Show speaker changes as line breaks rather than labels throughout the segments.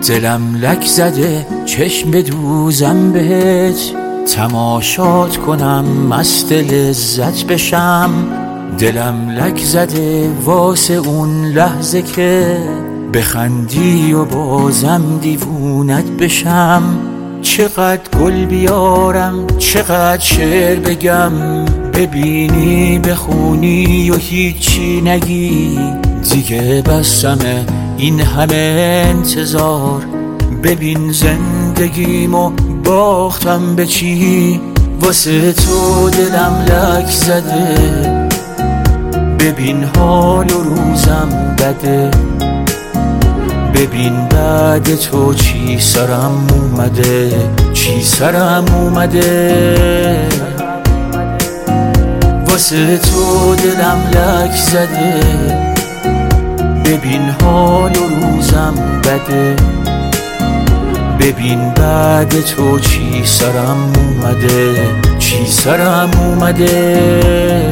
دلم لک زده چشم بدوزم بهت، تماشات کنم مست لذت بشم. دلم لک زده واسه اون لحظه که بخندی و بازم دیوونت بشم. چقدر گل بیارم چقدر شعر بگم، ببینی بخونی و هیچی نگی. دیگه بسمه این همه انتظار، ببین زندگیمو باختم به چی. واسه تو دلم لک زده، ببین حال و روزم بده. ببین بعد تو چی سرم اومده، چی سرم اومده. واسه تو دلم لک زده، ببین حال و روزم بده. ببین بعد تو چی سرم اومده، چی سرم اومده.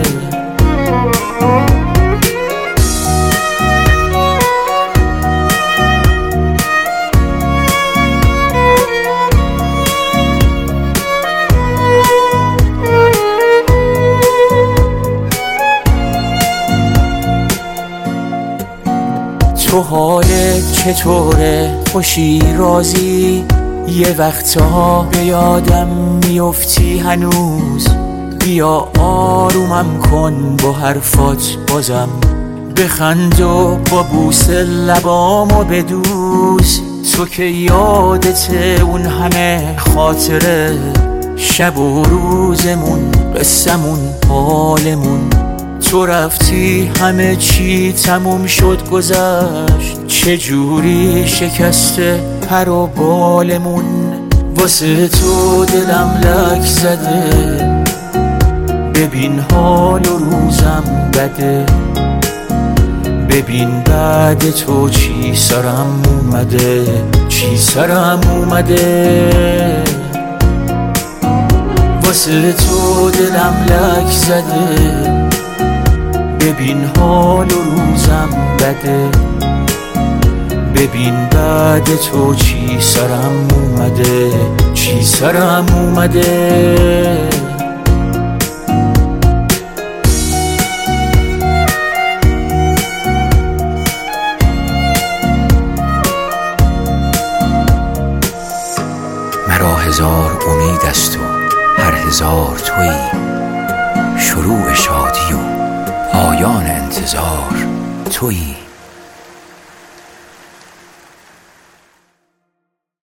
تو حالت چطوره؟ خوشی راضی؟ یه وقتها به یادم میفتی هنوز. بیا آرومم کن با حرفات بازم، بخند و با بوس لبامو بدوز. تو که یادته اون همه خاطره، شب و روزمون، قصمون، حالمون. تو رفتی همه چی تموم شد گذشت، چجوری شکسته پر و بالمون. واسه تو دلم لک زده، ببین حال و روزم بده. ببین بعد تو چی سرم اومده، چی سرم اومده. واسه تو دلم لک زده، ببین حال و روزم بده. ببین بعد تو چی سرم اومده، چی سرم اومده.
مرا هزار امید است و هر هزار تویی، شروع شادی و پایان انتظار تویی.